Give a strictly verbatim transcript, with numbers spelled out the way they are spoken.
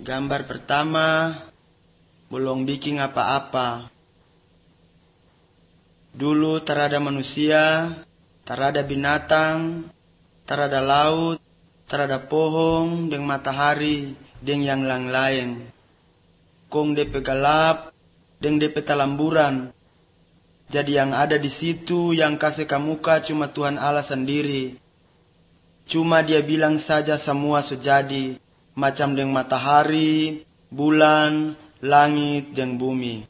Gambar pertama, belum bikin apa-apa. Dulu terada manusia, terada binatang, terada laut, terada pohon, deng matahari, deng yang lain-lain. Kong depe galap, deng depe talamburan. Jadi yang ada di situ yang kasih kamuka cuma Tuhan Allah sendiri. Cuma Dia bilang saja semua sejadi, macam deng matahari, bulan, langit, dan bumi.